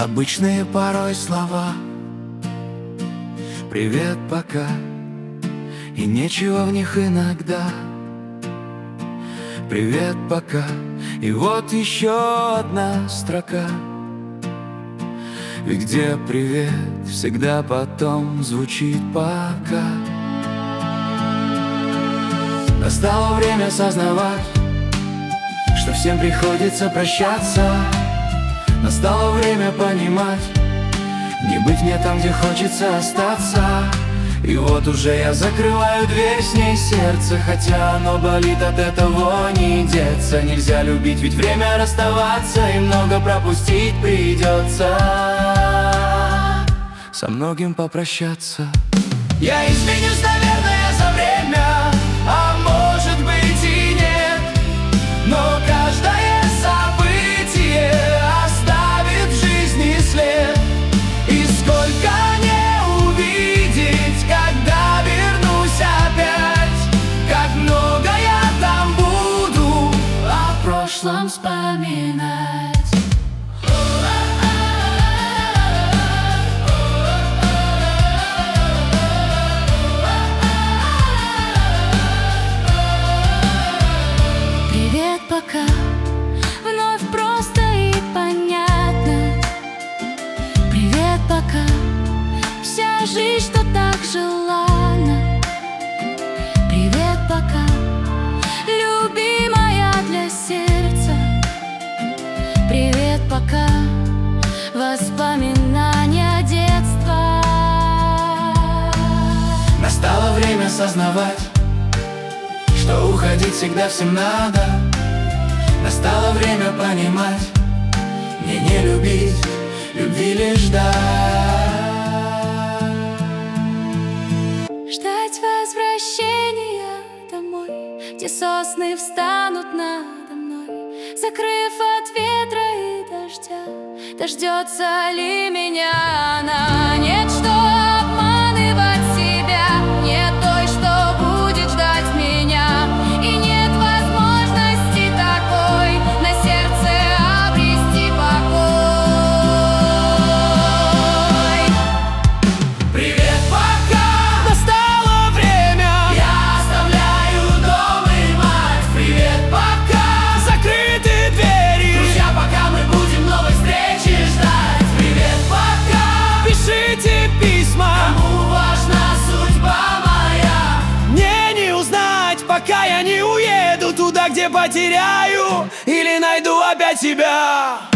Обычные порой слова: привет, пока. И нечего в них иногда. Привет, пока. И вот еще одна строка. Ведь где привет, всегда потом звучит пока. Настало время сознавать, что всем приходится прощаться. Настало время понимать, не быть мне там, где хочется остаться. И вот уже я закрываю дверь, с ней сердце, хотя оно болит, от этого не деться. Нельзя любить, ведь время расставаться, и много пропустить придется. Со многим попрощаться. Я изменюсь, наверное, за время, а может быть и нет. Но каждое событие оставит в жизни след. И сколько не увидеть, когда вернусь опять, как много я там буду о прошлом вспоминать. Пока вновь просто и понятно. Привет, пока. Вся жизнь, что так желанна. Привет, пока. Любимая для сердца. Привет, пока. Воспоминания детства. Настало время сознавать, что уходить всегда всем надо. Настало время понимать, мне не любить, любви лишь ждать. Ждать возвращения домой, где сосны встанут надо мной, закрыв от ветра и дождя. Дождется ли меня она? Нет, что обманывать себя, нет той, что будет ждать меня. И нет возможности такой на сердце обрести покой. Привет, пока. Настало время. Я оставляю дом и мать. Привет, пока. Закрыты двери. Друзья, пока мы будем новой встречи ждать. Привет, пока. Пишите письма, кому важна судьба моя. Мне не узнать, пока я не уеду туда, где потеряю или найду опять себя.